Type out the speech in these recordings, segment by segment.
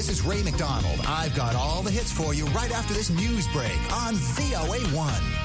This is Ray McDonald. I've got all the hits for you right after this news break on VOA1.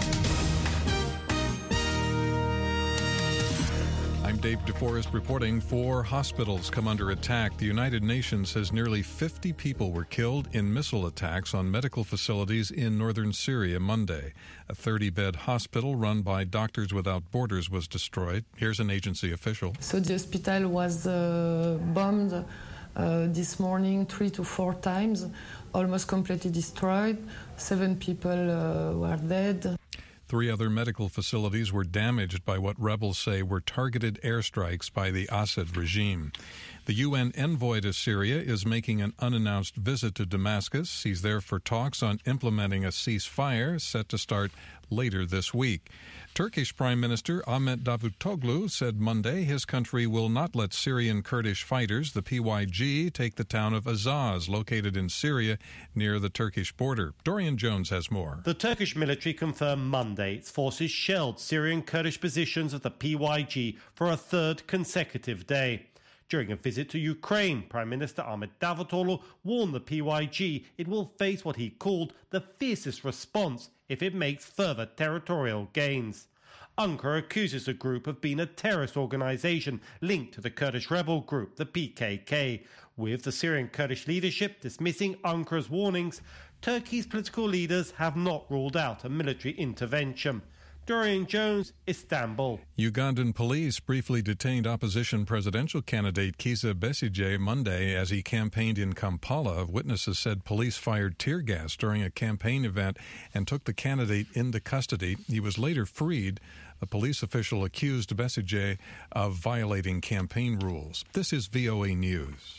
I'm Dave DeForest reporting. 4 hospitals come under attack. The United Nations says nearly 50 people were killed in missile attacks on medical facilities in northern Syria Monday. A 30-bed hospital run by Doctors Without Borders was destroyed. Here's an agency official. So the hospital was bombed this morning 3 to 4 times, almost completely destroyed. 7 people were dead. 3 other medical facilities were damaged by what rebels say were targeted airstrikes by the Assad regime. The UN envoy to Syria is making an unannounced visit to Damascus. He's there for talks on implementing a ceasefire set to start later this week. Turkish Prime Minister Ahmet Davutoglu said Monday his country will not let Syrian Kurdish fighters, the PYG, take the town of Azaz, located in Syria near the Turkish border. Dorian Jones has more. The Turkish military confirmed Monday its forces shelled Syrian Kurdish positions of the PYG for a 3rd consecutive day. During a visit to Ukraine, Prime Minister Ahmet Davutoglu warned the PYG it will face what he called the fiercest response if it makes further territorial gains. Ankara accuses the group of being a terrorist organisation linked to the Kurdish rebel group, the PKK. With the Syrian Kurdish leadership dismissing Ankara's warnings, Turkey's political leaders have not ruled out a military intervention. Dorian Jones, Istanbul. Ugandan police briefly detained opposition presidential candidate Kizza Besigye Monday as he campaigned in Kampala. Witnesses said police fired tear gas during a campaign event and took the candidate into custody. He was later freed. A police official accused Besigye of violating campaign rules. This is VOA News.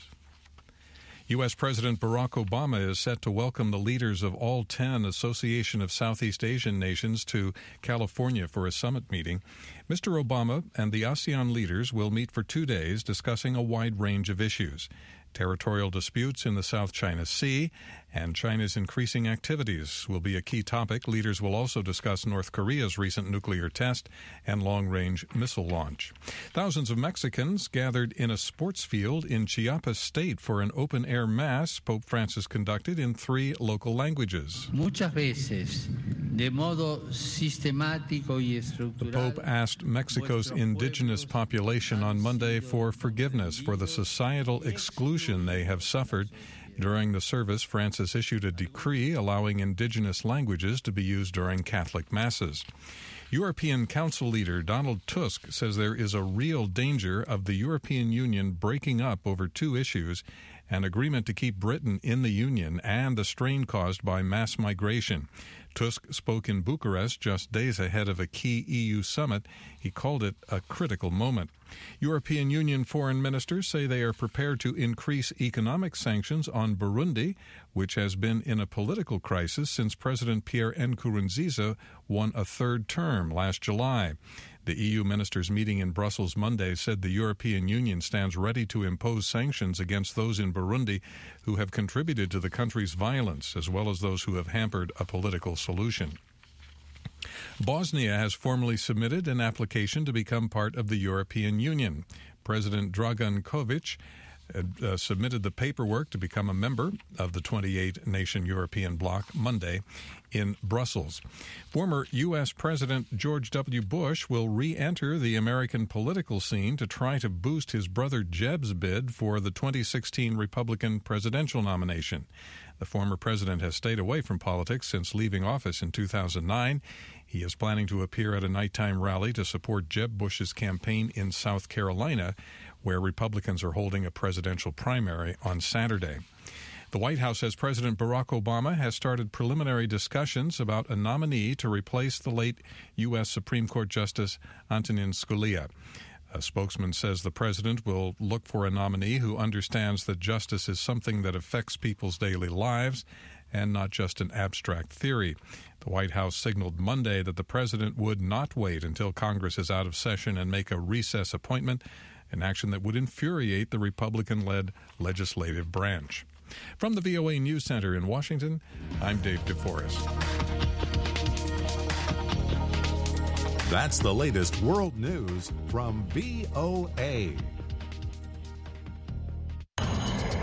U.S. President Barack Obama is set to welcome the leaders of all 10 Association of Southeast Asian Nations to California for a summit meeting. Mr. Obama and the ASEAN leaders will meet for 2 days discussing a wide range of issues. Territorial disputes in the South China Sea and China's increasing activities will be a key topic. Leaders will also discuss North Korea's recent nuclear test and long-range missile launch. Thousands of Mexicans gathered in a sports field in Chiapas State for an open-air mass Pope Francis conducted in 3 local languages. Muchas veces, de modo sistemático y estructural. The Pope asked Mexico's indigenous population on Monday for forgiveness for the societal exclusion they have suffered. During the service, Francis issued a decree allowing indigenous languages to be used during Catholic masses. European Council leader Donald Tusk says there is a real danger of the European Union breaking up over 2 issues: an agreement to keep Britain in the Union and the strain caused by mass migration. Tusk spoke in Bucharest just days ahead of a key EU summit. He called it a critical moment. European Union foreign ministers say they are prepared to increase economic sanctions on Burundi, which has been in a political crisis since President Pierre Nkurunziza won a 3rd term last July. The EU ministers meeting in Brussels Monday said the European Union stands ready to impose sanctions against those in Burundi who have contributed to the country's violence, as well as those who have hampered a political solution. Bosnia has formally submitted an application to become part of the European Union. President Dragan Kovic submitted the paperwork to become a member of the 28-nation European bloc Monday in Brussels. Former U.S. President George W. Bush will re-enter the American political scene to try to boost his brother Jeb's bid for the 2016 Republican presidential nomination. The former president has stayed away from politics since leaving office in 2009. He is planning to appear at a nighttime rally to support Jeb Bush's campaign in South Carolina, where Republicans are holding a presidential primary on Saturday. The White House says President Barack Obama has started preliminary discussions about a nominee to replace the late U.S. Supreme Court Justice Antonin Scalia. A spokesman says the president will look for a nominee who understands that justice is something that affects people's daily lives and not just an abstract theory. The White House signaled Monday that the president would not wait until Congress is out of session and make a recess appointment, an action that would infuriate the Republican-led legislative branch. From the VOA News Center in Washington, I'm Dave DeForest. That's the latest world news from VOA.